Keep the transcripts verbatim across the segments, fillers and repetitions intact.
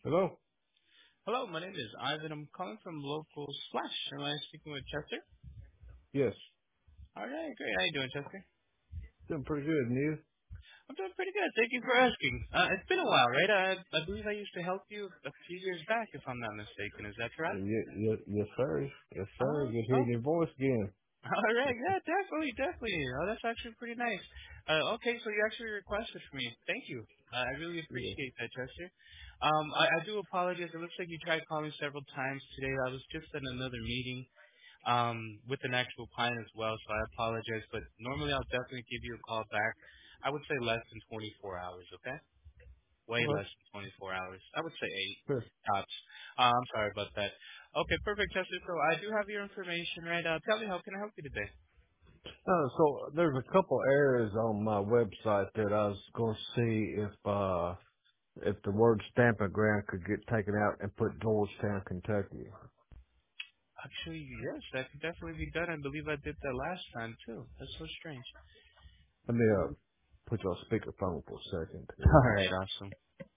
Hello? Hello, my name is Ivan. I'm calling from local Splash. Am I speaking with Chester? Yes. All right, great. How you doing, Chester? Doing pretty good, and you? I'm doing pretty good. Thank you for asking. Uh, it's been a while, right? I, I believe I used to help you a few years back, if I'm not mistaken. Is that correct? Yes, yes, yes, sir. Yes, sir. Oh, Good oh. hearing your voice again. All right. Yeah, definitely, definitely. Oh, that's actually pretty nice. Uh, okay, so you actually requested for me. Thank you. Uh, I really Yeah. appreciate that, Chester. Um, I, I do apologize. It looks like you tried calling several times today. I was just in another meeting. um, with an actual client as well, so I apologize. But normally I'll definitely give you a call back. I would say less than twenty-four hours, okay? Way Okay. less than twenty-four hours. I would say eight Sure. tops. Uh, I'm sorry about that. Okay, perfect, Chester. So I do have your information, right? Uh, tell me, how can I help you today? Uh, so there's a couple areas on my website that I was going to see if, uh, if the word stamping ground could get taken out and put Georgetown, Kentucky. Actually, yes, that could definitely be done. I believe I did that last time, too. That's so strange. Let me, uh, put you on speakerphone for a second All here. right, awesome.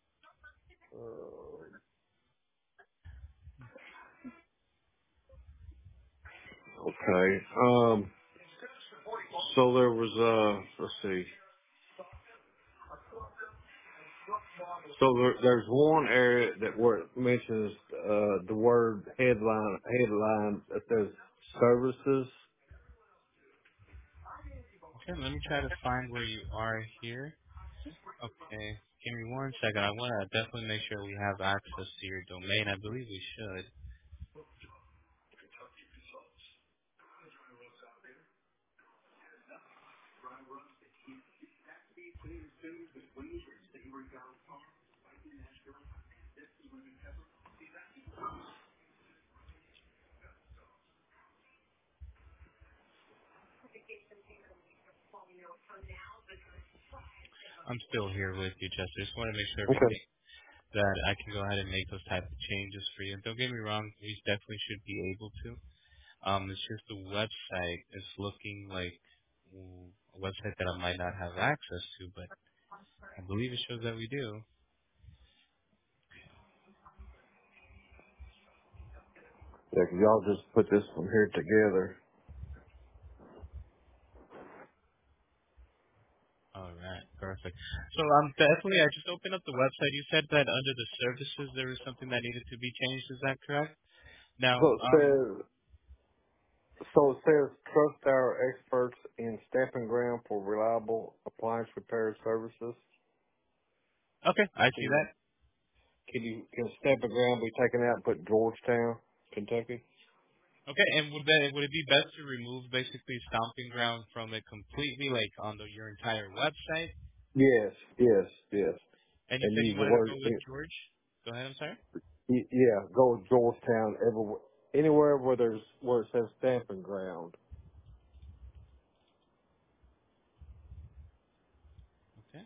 Uh, okay. Um, so there was, uh, let's see. So there, there's one area that where it mentions uh, the word headline headline that says services. Okay, let me try to find where you are here. Okay. Give me one second. I want to definitely make sure we have access to your domain. I believe we should. I'm still here with you, Chester. Just want to make sure Okay. everything that I can go ahead and make those type of changes for you. And don't get me wrong, we definitely should be able to. Um, it's just the website is looking like mm, a website that I might not have access to, but I believe it shows that we do. Yeah, 'cause y'all just put this from here together. All right, perfect. So um, definitely, I just opened up the website. You said that under the services there was something that needed to be changed. Is that correct? Now, So it um, says so it says trust our experts in stamping ground for reliable appliance repair services. okay, I Can see you that. can you can stamping ground be taken out and put Georgetown, Kentucky? Okay, and would that would it be best to remove basically stomping ground from it completely, like on the, your entire website? Yes, yes, yes. And you And said you use the wanted to word go with George. Go ahead. I'm sorry. Y- Yeah, go to Georgetown, everywhere, anywhere where there's where it says stamping ground. Okay.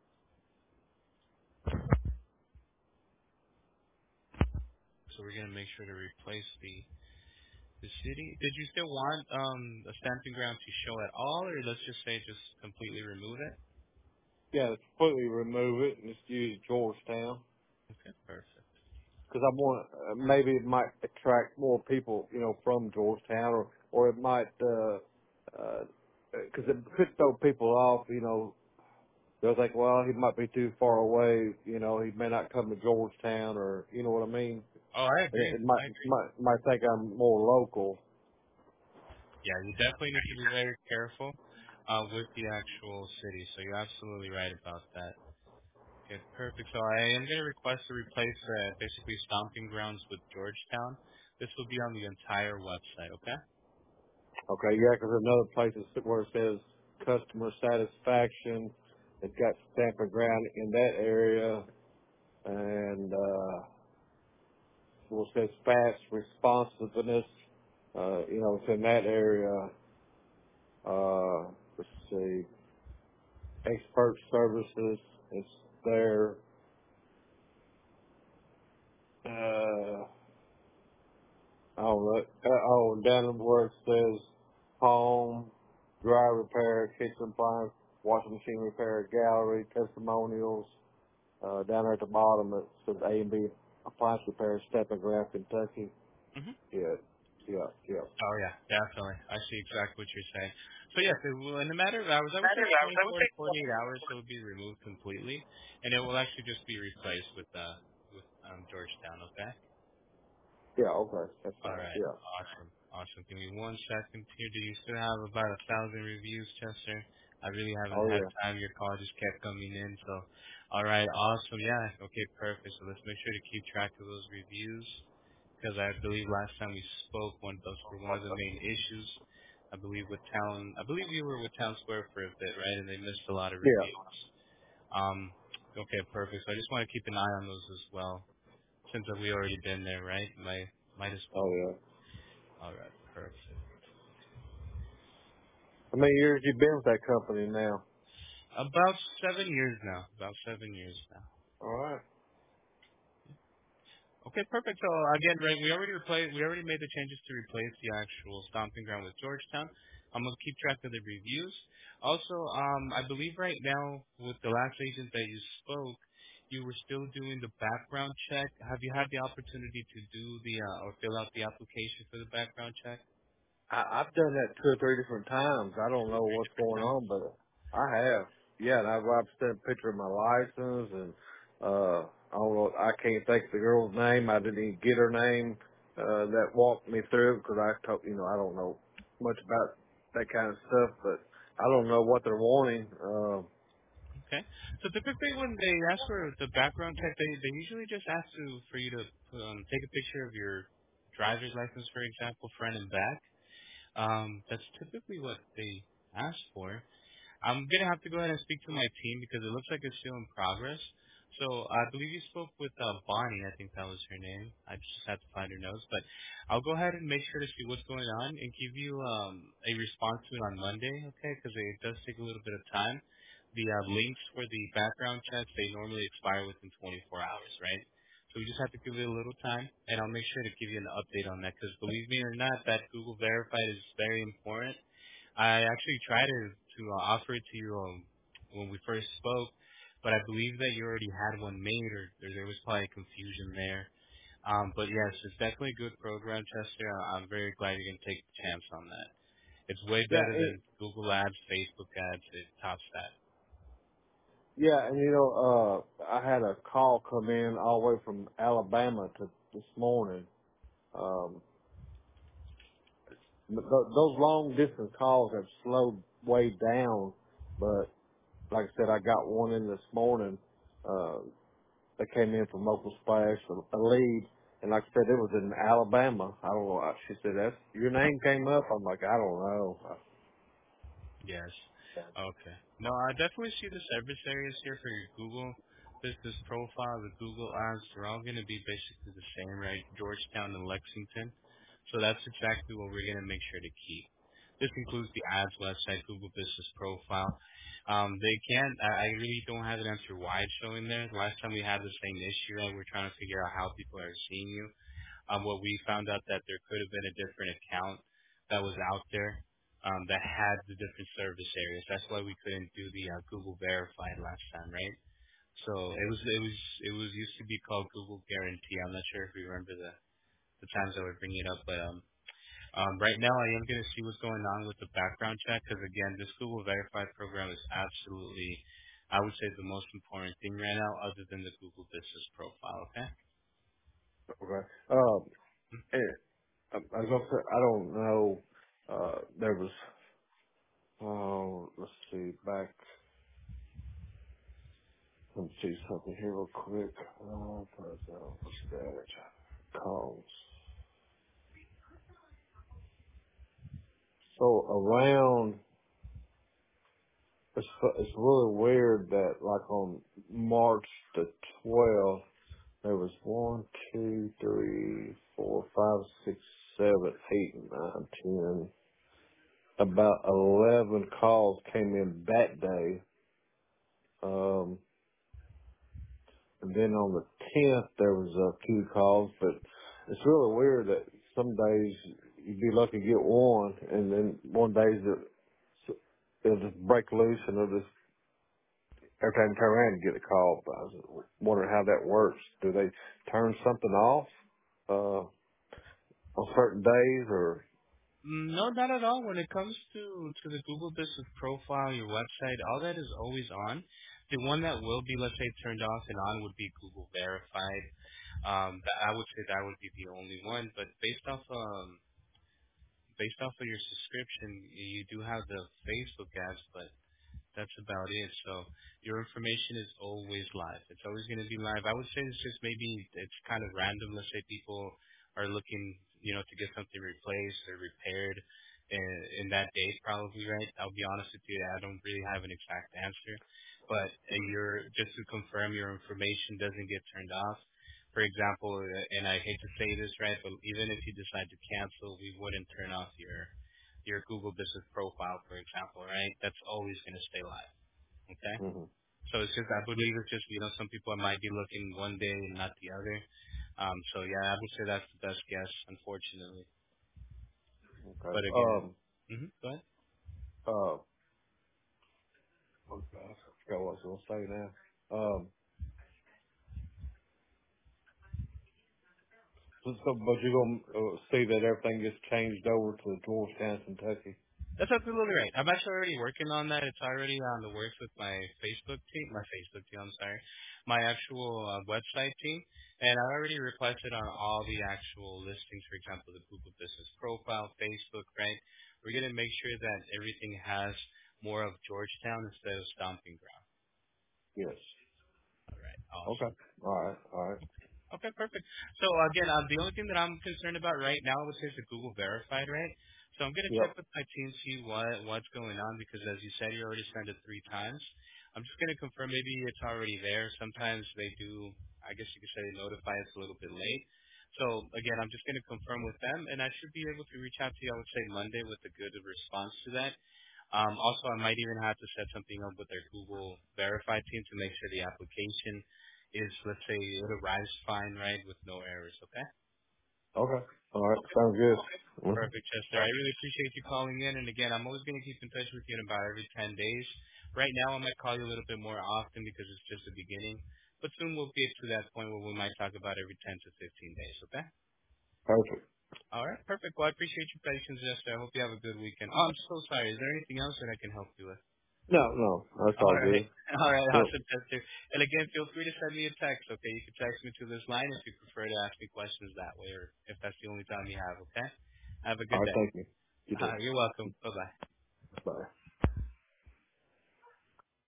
So we're gonna make sure to replace the the city. Did you still want um a stamping ground to show at all, or let's just say just completely remove it? Yeah, completely remove it and just use Georgetown Okay, perfect. because I want uh, maybe it might attract more people, you know, from Georgetown, or or it might uh uh because it could throw people off, you know. They'll think, well, he might be too far away, you know, he may not come to Georgetown, or you know what I mean. Oh, I And agree. it might I agree. might might think I'm more local. Yeah, you definitely need to be very careful uh, with the actual city. So you're absolutely right about that. Okay, perfect. So I am going to request to replace uh, basically Stomping Grounds with Georgetown. This will be on the entire website, okay? Okay, yeah, because another place is where it says customer satisfaction. It's got stamping ground in that area, and uh, where it says fast responsiveness. Uh, you know, it's in that area. Uh, let's see, expert services. It's there. Uh, oh, uh, oh, down where it says home, dry repair, kitchen appliance, washing machine repair, gallery, testimonials. Uh, down there at the bottom it says A and B. appliance repair, Step and Graph, Kentucky. Mm-hmm. Yeah, yeah, yeah. Oh yeah, definitely. I see exactly what you're saying. So yes, it will, in a matter of hours, I would say Matter of I would twenty-four to say. forty-eight hours, it will be removed completely, and it will actually just be replaced with uh with um Georgetown. Okay. Yeah, okay, that's All fine. right. Yeah. Awesome. Awesome. Give me one second here. Do you still have about a thousand reviews, Chester? I really haven't Oh had yeah. time. Your call just kept coming in. So, all right. Awesome. Yeah. Okay. Perfect. So let's make sure to keep track of those reviews because I believe last time we spoke, one those were one of the main issues. I believe with town, I believe you were with Town Square for a bit, right? And they missed a lot of Yeah. reviews. Um. Okay. Perfect. So I just want to keep an eye on those as well, since we already been there, right? Might might as Oh well. yeah. All right, perfect. How many years you been with that company now? About seven years now. About seven years now. All right. Okay, perfect. So again, right, we already replaced, we already made the changes to replace the actual stomping ground with Georgetown. I'm gonna keep track of the reviews. Also, um, I believe right now with the last agent that you spoke, you were still doing the background check. Have you had the opportunity to do the uh, or fill out the application for the background check? I, I've done that two or three different times. I don't Two or know three what's different going times. on, but I have. Yeah, and I've, I've sent a picture of my license, and uh, I don't know. I can't think of the girl's name. I didn't even get her name. Uh, that walked me through because I told you know I don't know much about that kind of stuff, but I don't know what they're wanting. Uh, Okay. So typically when they ask for the background check, they, they usually just ask to, for you to um, take a picture of your driver's license, for example, front and back. Um, that's typically what they ask for. I'm gonna have to go ahead and speak to my team because it looks like it's still in progress. So I believe you spoke with uh, Bonnie. I think that was her name. I just have to find her notes, but I'll go ahead and make sure to see what's going on and give you um, a response to it on Monday, okay? Because it does take a little bit of time. The uh, links for the background checks they normally expire within twenty-four hours, right? So we just have to give it a little time, and I'll make sure to give you an update on that. Because believe me or not, that Google Verified is very important. I actually tried to to uh, offer it to you um, when we first spoke, but I believe that you already had one made, or, or there was probably confusion there. Um, but yes, it's definitely a good program, Chester. I- I'm very glad you can take the chance on that. It's way yeah, better it, than Google Ads, Facebook ads. It tops that. yeah, and you know, uh, I had a call come in all the way from Alabama to this morning. Um, But th- those long distance calls have slowed way down. But like I said, I got one in this morning. Uh, that came in from Local Splash, a, a lead. And like I said, it was in Alabama. I don't know. She said, that's, your name came up. I'm like, I don't know. Yes. Okay. No, I definitely see the service areas here for your Google business profile, the Google ads. They're all going to be basically the same, right? Georgetown and Lexington. So that's exactly what we're going to make sure to keep. This includes the ads website, Google Business Profile. Um, they can't, I I really don't have an answer why it's showing there. Last time we had the same issue, right? We're trying to figure out how people are seeing you. Um, what we found out that there could have been a different account that was out there um, that had the different service areas. That's why we couldn't do the uh, Google Verified last time, right? So it was it was it was used to be called Google Guarantee. I'm not sure if you remember the the times that we're bringing it up, but um, um, right now I am going to see what's going on with the background check because again, this Google Verified program is absolutely, I would say, the most important thing right now, other than the Google Business Profile. Okay. Okay. Um, and I, I was gonna say, I don't know. Uh, there was, oh, let's see, back, let me see something here real quick. Uh, what's that? Calls. So around, it's it's really weird that like on March the twelfth there was one, two, three, four, five, six, seven, eight, nine, ten. About eleven calls came in that day. Um, and then on the tenth there was a few calls, but it's really weird that some days you'd be lucky to get one, and then one days it, it'll just break loose and it'll just every time you turn around you get a call. But I was wondering how that works. Do they turn something off uh, on certain days or? Mm, No, not at all. When it comes to to the Google Business Profile, your website, all that is always on. The one that will be, let's say, turned off and on would be Google Verified. Um, that, I would say that would be the only one. But based off um based off of your subscription, you do have the Facebook ads, but that's about it. So your information is always live. It's always going to be live. I would say it's just maybe it's kind of random. Let's say people are looking, you know, to get something replaced or repaired in, in that day, probably, right? I'll be honest with you, I don't really have an exact answer. But uh, your just to confirm, your information doesn't get turned off. For example, uh, and I hate to say this, right, but even if you decide to cancel, we wouldn't turn off your your Google Business Profile, for example, right? That's always going to stay live. Okay. Hmm. So it's just, I believe it's just, you know, some people might be looking one day and not the other. Um, so yeah, I would say that's the best guess, unfortunately. Okay. But again, Um. hmm go ahead. Uh. Oh gosh, I forgot what I was gonna say now. Um. So, so but you're gonna uh, see that everything gets changed over to Georgetown, Kentucky. That's absolutely right. I'm actually already working on that. It's already on the works with my Facebook team, my Facebook team, I'm sorry, my actual uh, website team. And I already requested on all the actual listings, for example, the Google Business Profile, Facebook, right? We're going to make sure that everything has more of Georgetown instead of Stomping Ground. Yes. All right. Okay. Awesome. All right. All right. Okay, perfect. So again, uh, the only thing that I'm concerned about right now, I would say, is the Google Verified, right? So I'm gonna check Yep. with my team, see what what's going on, because as you said, you already sent it three times. I'm just gonna confirm maybe it's already there. Sometimes they do, I guess you could say, they notify us a little bit late. So again, I'm just gonna confirm with them, and I should be able to reach out to you, I would say, Monday with a good response to that. Um, also, I might even have to set something up with their Google Verified team to make sure the application is, let's say, it arrives fine, right, with no errors, okay? Okay. All right. Sounds good. Mm-hmm. Perfect, Chester. I really appreciate you calling in. And again, I'm always going to keep in touch with you in about every ten days. Right now, I might call you a little bit more often because it's just the beginning. But soon we'll get to that point where we might talk about every ten to fifteen days, okay? Perfect. All right, perfect. Well, I appreciate your patience, Chester. I hope you have a good weekend. Oh, I'm so sorry. Is there anything else that I can help you with? No, no, that's All all right. good. All right. Yep. Awesome, Chester. And again, feel free to send me a text, okay? You can text me to this line if you prefer to ask me questions that way or if that's the only time you have, okay? Have a All good right. day. Thank you. You too. Uh, you're welcome. Bye-bye. Bye.